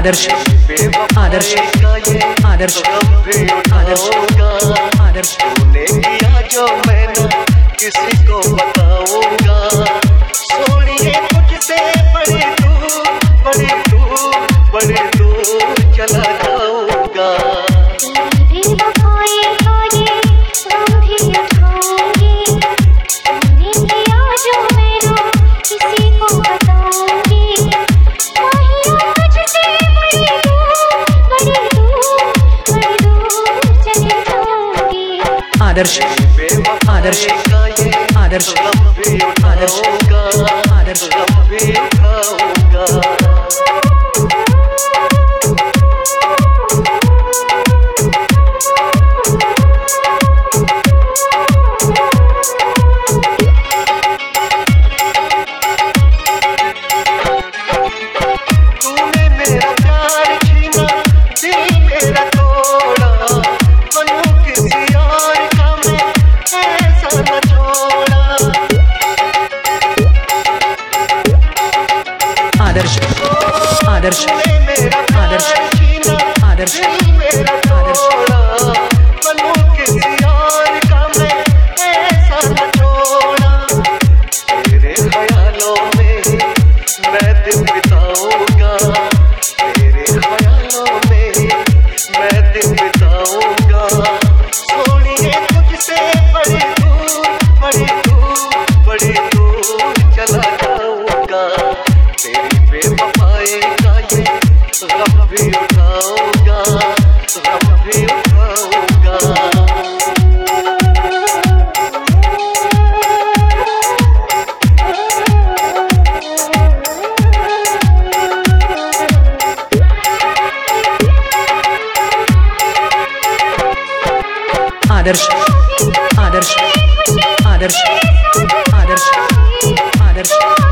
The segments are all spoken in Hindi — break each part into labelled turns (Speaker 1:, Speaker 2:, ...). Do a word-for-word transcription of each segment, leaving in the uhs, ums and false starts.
Speaker 1: आदर्श आदर्श आदर्श आदर्श आदर्श
Speaker 2: तूने किया जो मैं न किसी को बताऊंगा। सोनिए तुझसे बड़ी दूर बड़ी दूर बड़ी दूर चला जाऊंगा।
Speaker 1: आदर्श आदर्श आदर्श आदर्श आदर्श आदर्श आदर्श आदर्श आदर्श आदर्श
Speaker 2: बनूं किसी और का मैं ऐसा न छोड़ा। तेरे ख्यालों में ही मैं दिन बिताऊंगा। तेरे ख्यालों में ही मैं दिन बिताऊंगा। सोनिए तुझसे बड़ी दूर बड़ी दूर बड़ी दूर चला जाऊंगा। तेरी बेवफाई का ये गम भी उठाऊंगा गम भी उठाऊंगा।
Speaker 1: आदर्श आदर्श आदर्श आदर्श आदर्श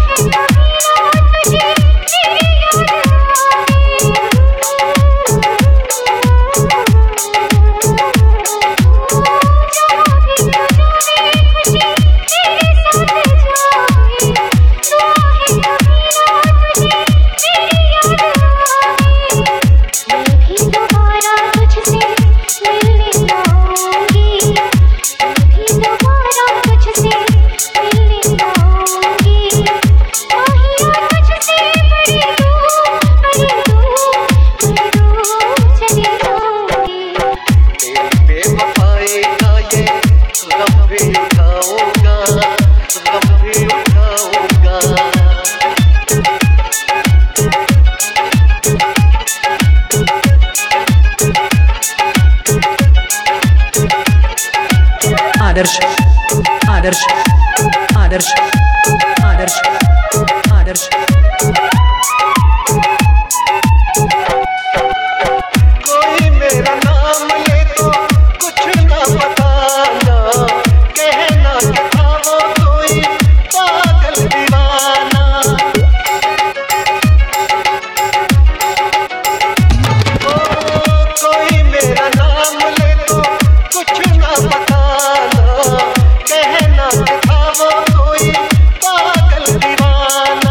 Speaker 1: आदर्श आदर्श आदर्श आदर्श आदर्श
Speaker 2: कोई मेरा नाम ले तो कुछ ना बताना। कहना कि था वो कोई पागल दीवाना। ओ, कोई मेरा नाम ले तो कुछ ना बताना। कहना कि था वो कोई पागल दीवाना।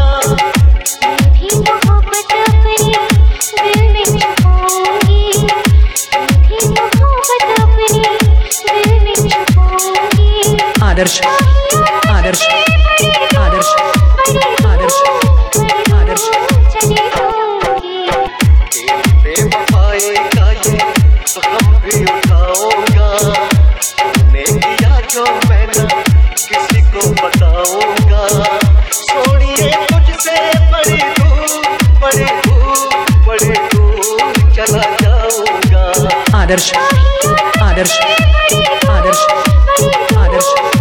Speaker 1: आदर्श आदर्श आदर्श आदर्श आदर्श
Speaker 2: बेवफाई का ये गम भी उठाऊंगा। तूने किया जो मैं न किसी को बताऊंगा। सोनिए तुझसे बड़ी दूर बड़ी दूर बड़ी दूर चला जाऊंगा।
Speaker 1: आदर्श आदर्श आदर्श आदर्श